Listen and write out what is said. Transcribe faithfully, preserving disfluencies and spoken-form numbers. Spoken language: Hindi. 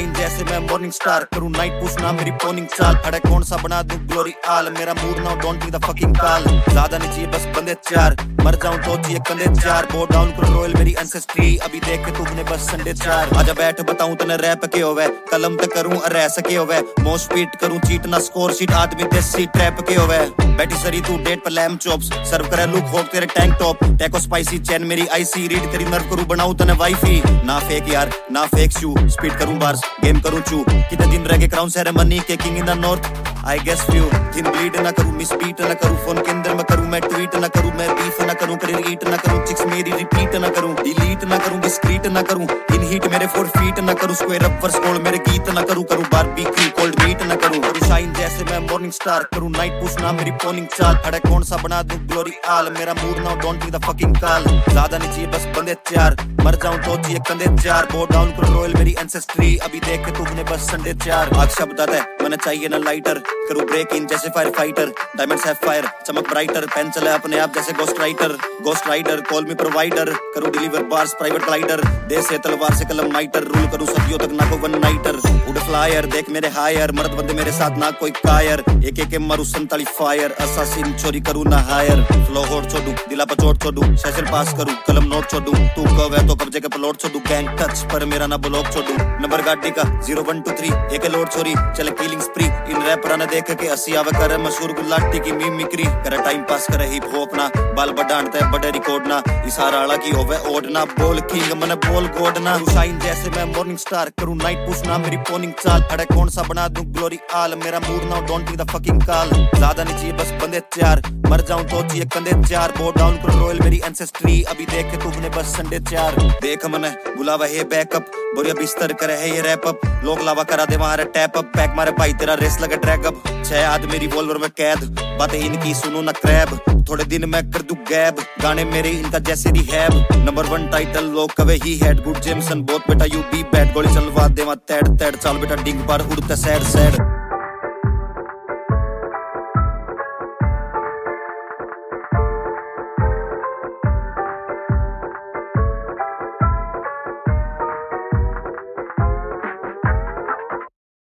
शाइन जैसे मैं मॉर्निंग स्टार करूं नाइट पुश ना मेरी पोनिंग चाल अरे कौन सा बना दूं ग्लोरी आल मेरा मूड ना don't be the fucking call ज्यादा नहीं चाहिए बस बंदे चार मर जाऊं तो चाहिए कंधे चार बो डाउन करो रॉयल मेरी एंसेस्ट्री अभी देख के तूने बस संडे चार आजा बैठ बताऊं तने रैप के होवे कलम पे करूं रह सके होवे मोस्ट स्पीड करूं चीट ना स्कोर शीट आदमी देसी ट्रैप के होवे बैठी सरी तू डेट पे लैम चॉप्स सर्व करे लुक होक तेरे टैंक टॉप टेको स्पाइसी चैन मेरी आईसी रीड तेरी नर्व करूं बनाऊं तने वाईफी ना फेक यार ना फेक शू स्पीड करूं बार्स गेम करूं चू कितने दिन रह गए क्राउन सेरेमनी के king in the north I guess few दिन ब्लीड ना करूं मिस बीट ना करूं फोन के अंदर मैं करूं मैं ट्वीट ना करूं मैं बीफ ना करूं करें ईट ना करूं चिक्स मेरी रिपीट ना करूं डिलीट ना करूं डिस्क्रीट ना करूं इन हीट मेरे फोर फीट ना करूं स्क्वायर अप वर्स कोल मेरे गीत ना करूं करूं बारबेक्यू कोल्ड मीट ना करूं करूं शाइन जैसे मैं मॉर्निंग स्टार करूं नाइट पुश ना मेरी पोनिंग चाल अरे कौन सा बना दूं ग्लोरी आल मेरा मूड ना don't be the fucking call ज्यादा नहीं चाहिए बस बंदे चार मर जाऊं तो चाहिए कंधे चार बो डाउन करो रॉयल मेरी एंसेस्ट्री अभी देख के तूने बस संडे चार आग शब्द आता है मैंने चाहिए ना लाइटर करूं ब्रेक इन जैसे fire fighter diamonds have fire चमक ब्राइटर पेन चले अपने आप जैसे ghost writer ghost rider call me provider करूं डिलीवर बार्स प्राइवेट ग्लाइडर दे से तलवार से कलम माइटर रूल करूं सदियों तक ना को वन नाइटर उड़ फ्लायर देख मेरे हायर मर्द बंदे मेरे साथ ना कोई कायर एक एक मरू संताली फायर असासिन चोरी करूं ना हायर फ्लो होड़ छोड़ू दिला पर चोट छोड़ू सेशन पास करूं कलम नोट छोड़ू तू कब है तो कब्जे के प्लॉट छोड़ू गैंग टच पर मेरा ना ब्लॉक छोड़ू नंबर गाड़ी का जीरो वन टू थ्री एक लोड छोरी चले किलिंग स्प्री इन रैपर ने देख के अस्सी आवे करे मशहूर गुलाटी की मिमिक्री करे टाइम पास करे हिप हॉप ना बाल बढ़ाते बड़े रिकॉर्ड ना इशारा वाला की होवे ओढ़ना बोल किंग मने बोल गोड ना शाइन जैसे मैं मॉर्निंग स्टार करूं नाइट पुश ना मेरी पोनिंग चाल अरे कौन सा बना दूं ग्लोरी आल मेरा मूड ना don't be the fucking call ज्यादा नहीं चाहिए बस बंदे चार मर जाऊं तो चाहिए कंधे चार बो डाउन करो रॉयल मेरी एंसेस्ट्री अभी देख के तूने बस संडे चार देख मने बुलावा है बैकअप बोरिया बिस्तर करे है ये रैप अप लोग लावा करा दे वहां टैप अप पैक मारे भाई तेरा रेस लगे ट्रैक अप छह आदमी रिवॉल्वर में कैद बातें इनकी सुनो ना क्रैब थोड़े दिन मैं कर दूं गैब गाने मेरे इनका जैसे रिहैब नंबर वन टाइटल लोग कवे he had good Jameson both बेटा यू बी बैड गोली चलवा देवा तैड तैड चाल बेटा डिंग पर उड़ते सैड सैड